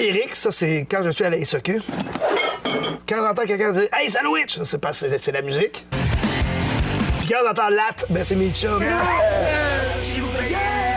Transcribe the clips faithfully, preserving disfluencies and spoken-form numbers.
Éric, ça, c'est quand je suis à la S E Q. Quand j'entends quelqu'un dire « Hey, sandwich! » c'est parce que c'est, c'est la musique. Puis quand j'entends « Latte », ben c'est mes chums. Si vous payez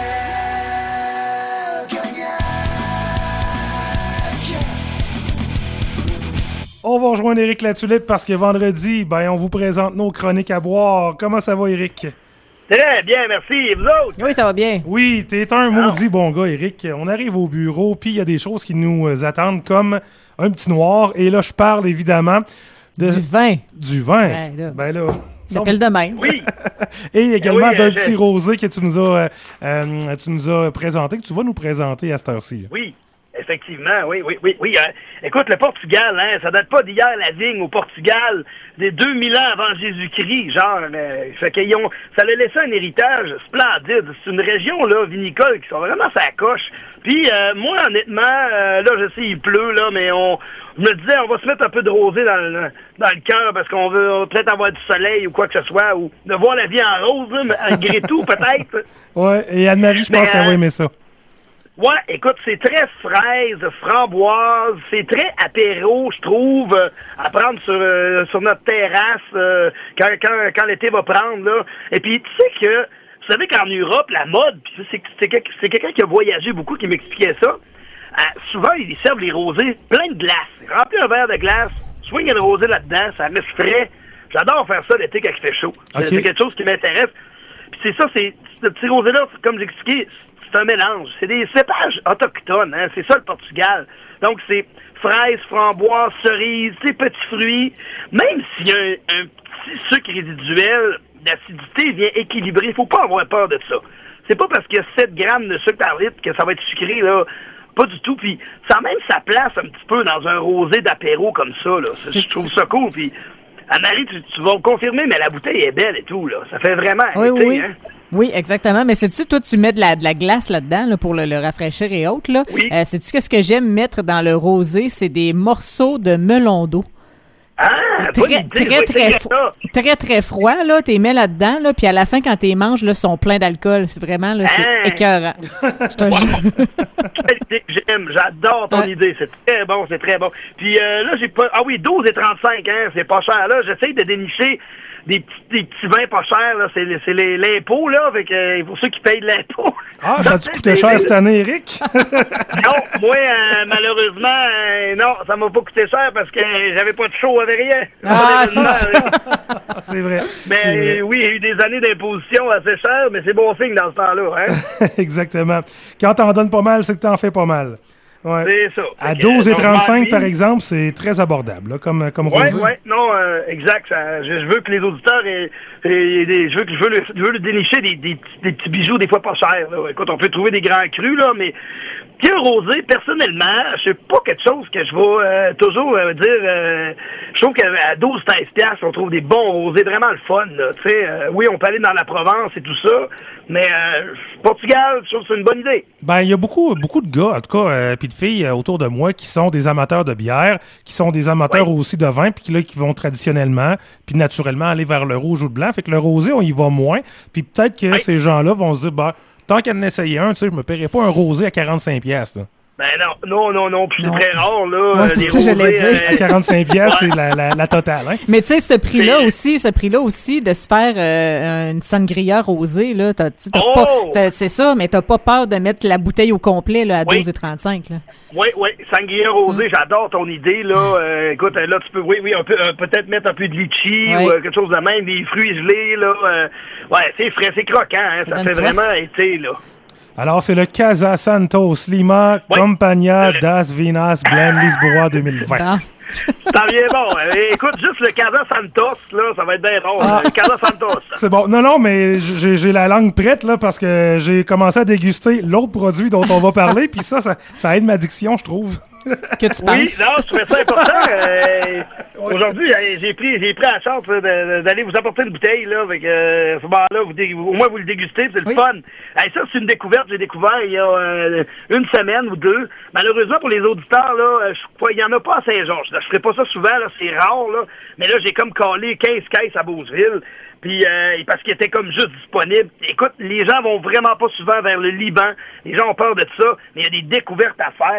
On va rejoindre Éric Latulippe parce que vendredi, ben, on vous présente nos chroniques à boire. Comment ça va, Éric? Très bien, merci. Et vous autres? Oui, ça va bien. Oui, t'es un maudit bon gars, Éric. On arrive au bureau, puis il y a des choses qui nous attendent comme un petit noir. Et là, je parle évidemment de... Du vin. Du vin. Ben là. Ben là. Ça s'appelle de même. Oui. Et également oui, d'un euh, petit je... rosé que tu nous as, euh, euh, tu nous as présenté, que tu vas nous présenter à cette heure-ci. Là. Oui. Effectivement, oui, oui, oui, oui. Hein. Écoute, le Portugal, hein, ça date pas d'hier la vigne au Portugal, des deux mille ans avant Jésus-Christ, genre. Euh, fait qu'ils ont, ça a laissé un héritage splendide. C'est une région là vinicole qui sont vraiment sa coche. Puis euh, moi, honnêtement, euh, là, je sais, il pleut là, mais on, je me disais, on va se mettre un peu de rosé dans le dans le cœur parce qu'on veut on va peut-être avoir du soleil ou quoi que ce soit, ou de voir la vie en rose, là, malgré tout, peut-être. Ouais. Et Anne-Marie, je pense mais, qu'elle euh, va aimer ça. Ouais, écoute, c'est très fraise, framboise, c'est très apéro, je trouve, euh, à prendre sur euh, sur notre terrasse euh, quand quand quand l'été va prendre là. Et puis tu sais que vous savez qu'en Europe la mode, puis c'est c'est, c'est, c'est quelqu'un qui a voyagé beaucoup qui m'expliquait ça. Euh, souvent ils servent les rosés plein de glace, remplis un verre de glace, swing un rosé là-dedans, ça reste frais. J'adore faire ça l'été quand il fait chaud. Okay. C'est quelque chose qui m'intéresse. Puis c'est ça, c'est ce petit rosé là, comme j'expliquais. C'est un mélange. C'est des cépages autochtones, hein. C'est ça le Portugal. Donc c'est fraises, framboises, cerises, ces petits fruits. Même s'il y a un, un petit sucre résiduel, l'acidité vient équilibrer. Il faut pas avoir peur de ça. C'est pas parce qu'il y a sept grammes de sucre par litre que ça va être sucré, là. Pas du tout. Puis ça a même sa place un petit peu dans un rosé d'apéro comme ça, là. Je trouve ça cool. Puis Anne-Marie, tu, tu vas me confirmer, mais la bouteille est belle et tout, là. Ça fait vraiment Oui, été, oui. hein. Oui, exactement. Mais sais-tu, toi, tu mets de la, de la glace là-dedans là, pour le, le rafraîchir et autres. Là. Oui. Euh, sais-tu qu'est-ce que j'aime mettre dans le rosé? C'est des morceaux de melon d'eau. Ah, Très, bonne idée, très, je vais très, essayer fro- ça. très, très froid, là. T'es mets là-dedans, là. Puis à la fin, quand t'es manges, là, sont pleins d'alcool. C'est vraiment, là, c'est Ah. écœurant. Je te jure. Quelle idée que j'aime, j'adore ton Ouais. idée, c'est très bon, c'est très bon. Puis euh, là, j'ai pas... Ah oui, douze et trente-cinq, hein, c'est pas cher. Là, j'essaye de dénicher des petits, des petits vins pas chers, là, c'est, c'est les, l'impôt, là, avec, euh, pour ceux qui payent de l'impôt. Ah, ça a-tu coûté cher cette année, Éric? Non, moi, euh, malheureusement, euh, non, ça m'a pas coûté cher parce que j'avais pas de show, j'avais rien. Ah, c'est Malheureusement, ça. euh, C'est vrai. Mais C'est vrai. euh, oui, il y a eu des années d'imposition assez chères, mais c'est bon signe dans ce temps-là, hein. Exactement. Quand t'en donnes pas mal, c'est que t'en fais pas mal. Ouais. C'est ça. À Fait que, douze et donc, trente-cinq, Marie- par exemple, c'est très abordable, là, comme, comme Ouais, rosé. ouais, non, euh, exact. Ça, je, je veux que les auditeurs aient, aient des, je veux que je veux le, je veux le dénicher des, des, petits- des petits bijoux des fois pas chers. Là. Écoute, on peut trouver des grands crus là, mais puis un rosé, personnellement, c'est pas quelque chose que je vais euh, toujours euh, dire. Euh, je trouve qu'à douze treize piastres, on trouve des bons rosés, vraiment le fun. Là, tu sais, euh, oui, on peut aller dans la Provence et tout ça, mais euh, Portugal, je trouve que c'est une bonne idée. Ben, il y a beaucoup, beaucoup de gars, en tout cas, euh, puis de filles euh, autour de moi qui sont des amateurs de bière, qui sont des amateurs Oui. aussi de vin, puis qui, là, qui vont traditionnellement, puis naturellement aller vers le rouge ou le blanc. Fait que le rosé, on y va moins. Puis peut-être que Oui. ces gens-là vont se dire, ben, tant qu'à en essayer un, tu sais, je me paierais pas un rosé à quarante-cinq piastres, là. Ben non, non, non, non, puis c'est Non. très rare, là. Ouais, euh, c'est des ça, j'allais rosés, dire. À quarante-cinq piastres, c'est la, la, la totale, hein? Mais tu sais, ce prix-là Mais- aussi, ce prix-là aussi, de se faire euh, une sangria rosée, là, t'as, tu sais, t'as Oh! pas, t'as- c'est ça, mais t'as pas peur de mettre la bouteille au complet, là, à Oui. douze et trente-cinq, là. Oui, oui, sangria rosé, j'adore ton idée, là. Euh, écoute, là, tu peux, oui, oui, on peut euh, peut-être mettre un peu de litchi Oui. ou euh, quelque chose de même, des fruits gelés, là. Euh, ouais, c'est frais, c'est croquant, hein. Ça donne fait soif. vraiment été, là. Alors, c'est le Casa Santos Lima Oui. Compagnia Le- das Vinas Blend Lisboa deux mille vingt. Bon. Ça vient bon. Euh, écoute, juste le Casa Santos, là, ça va être bien bon. Ah. Le Casa Santos. C'est bon. Non, non, mais j'ai j'ai la langue prête, là, parce que j'ai commencé à déguster l'autre produit dont on va parler, puis ça, ça, ça aide ma diction, je trouve. Que tu Oui, penses? non, je trouvais ça important. Euh, aujourd'hui, j'ai- j'ai pris, j'ai pris la chance là, de- de- d'aller vous apporter une bouteille, là, avec, euh, à ce moment-là, vous dé- au moins vous le dégustez, c'est le Oui. fun. Hey, ça, c'est une découverte, j'ai découvert il y a euh, une semaine ou deux. Malheureusement, pour les auditeurs, là, euh, je crois il y en a pas à Saint-Georges. Je ferai pas ça souvent, là, c'est rare, là. Mais là, j'ai comme collé quinze caisses à Beauceville. Puis euh, parce qu'il était comme juste disponible. Écoute, les gens vont vraiment pas souvent vers le Liban. Les gens ont peur de ça, mais il y a des découvertes à faire. Puis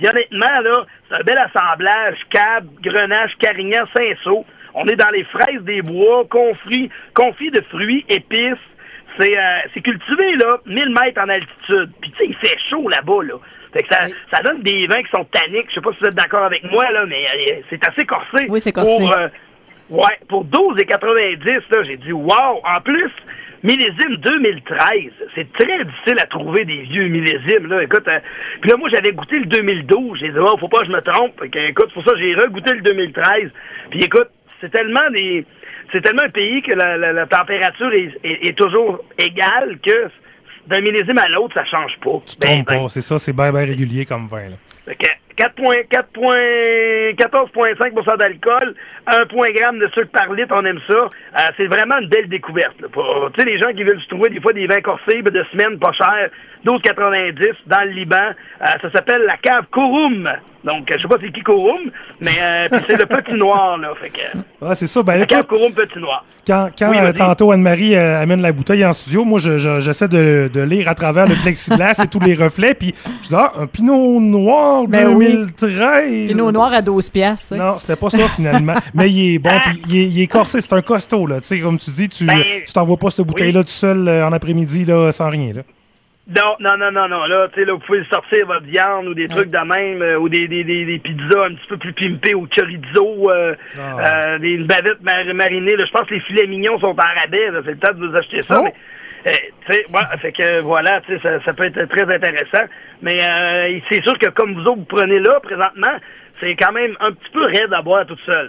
Puis honnêtement, là, c'est un bel assemblage, Cab, Grenache, Carignan, Saint-Saul. On est dans les fraises des bois, confits, confits de fruits, épices. C'est, euh, c'est cultivé, là, mille mètres en altitude. Puis, tu sais, il fait chaud là-bas, là. Fait que ça, oui. ça donne des vins qui sont tanniques. Je sais pas si vous êtes d'accord avec moi, là, mais euh, c'est assez corsé. Oui, c'est corsé. Pour, euh, ouais, pour douze et quatre-vingt-dix, là, j'ai dit, wow! En plus, millésime deux mille treize. C'est très difficile à trouver des vieux millésimes, là. Écoute, euh, puis là, moi, j'avais goûté le deux mille douze. J'ai dit, oh, faut pas que je me trompe. Fait que, écoute, c'est pour ça que j'ai regoûté le deux mille treize. Puis, écoute, c'est tellement des... C'est tellement un pays que la, la, la température est, est, est toujours égale que d'un millésime à l'autre, ça change pas. Tu ben, ben. pas, c'est ça, c'est bien, bien régulier comme vin, là. Fait que quatorze virgule cinq pour cent d'alcool, un gramme de sucre par litre, on aime ça. Euh, c'est vraiment une belle découverte. Tu sais, les gens qui veulent se trouver des fois des vins corsés de semaine pas chers, douze quatre-vingt-dix dans le Liban. Euh, ça s'appelle la cave Kouroum. Donc, je sais pas c'est qui Kouroum, mais euh, puis c'est le petit noir, là. Fait que, ah, c'est ça. Ben, la écoute, cave Kouroum petit noir. Quand, quand oui, euh, tantôt Anne-Marie euh, amène la bouteille en studio, moi, je, je, j'essaie de, de lire à travers le plexiglas et tous les reflets, puis je dis, ah, un Pinot Noir ben deux mille treize. Oui. Pinot Noir à douze piastres. Non, c'était pas ça, finalement. Mais il est bon, puis il est, il est corsé, c'est un costaud, là. Tu sais, comme tu dis, tu, ben, tu t'envoies pas cette bouteille-là oui. tout seul euh, en après-midi, là, sans rien, là. Non, non, non, non, non. Là, tu sais, là, vous pouvez sortir votre viande ou des trucs de même, euh, ou des, des, des, des pizzas un petit peu plus pimpées au chorizo, euh, oh. euh, des une bavette mar- marinée. Là, je pense que les filets mignons sont en rabais. Là, c'est le temps de vous acheter ça. Oh. Mais, euh, tu sais, ouais, fait que voilà, tu sais, ça, ça peut être très intéressant. Mais euh, c'est sûr que comme vous autres, vous prenez là présentement, c'est quand même un petit peu raide à boire toute seule.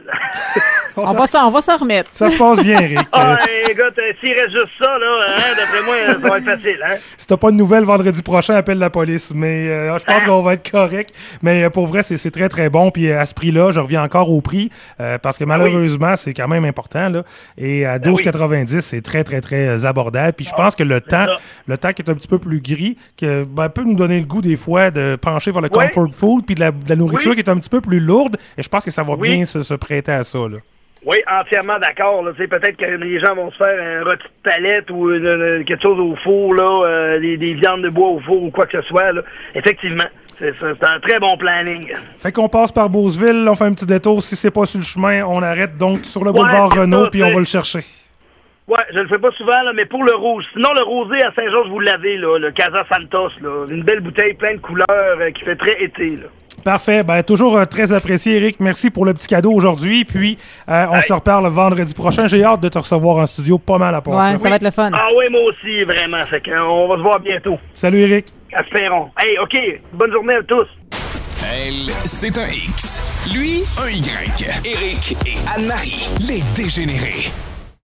on, va s'en, on va s'en remettre. Ça se passe bien, Eric. Ah, écoute, euh, s'il reste juste ça, là, hein, d'après moi, ça va être facile. Hein? Si t'as pas de nouvelles vendredi prochain, appelle la police. Mais euh, je pense ah. qu'on va être correct. Mais euh, pour vrai, c'est, c'est très, très bon. Puis à ce prix-là, je reviens encore au prix euh, parce que malheureusement, oui. c'est quand même important. Là. Et à douze quatre-vingt-dix, c'est très, très, très abordable. Puis je pense que le temps, le temps qui est un petit peu plus gris, que, ben, peut nous donner le goût des fois de pencher vers le oui. comfort food puis de la, de la nourriture oui. qui est un petit peu plus lourde, et je pense que ça va oui. bien se, se prêter à ça, là. Oui, entièrement d'accord. Là. Peut-être que les gens vont se faire un rôti de palette ou une, une, quelque chose au four, là, euh, des, des viandes de bois au four ou quoi que ce soit. Là. Effectivement, c'est, c'est un très bon planning. Fait qu'on passe par Beauceville, on fait un petit détour. Si c'est pas sur le chemin, on arrête donc sur le boulevard ouais, Renault, puis on va le chercher. Ouais, je le fais pas souvent, là, mais pour le rouge. Sinon, le rosé à Saint-Georges, vous l'avez, là, le Casa Santos, là. Une belle bouteille pleine de couleurs euh, qui fait très été, là. Parfait. Ben, toujours euh, très apprécié, Eric. Merci pour le petit cadeau aujourd'hui. Puis, euh, on hey. se reparle vendredi prochain. J'ai hâte de te recevoir en studio pas mal à passer. Ouais, ça oui. va être le fun. Ah oui, moi aussi, vraiment. Fait qu'on va se voir bientôt. Salut, Eric. Espérons. Hey, OK. Bonne journée à tous. Elle, c'est un X. Lui, un Y. Eric et Anne-Marie, les dégénérés.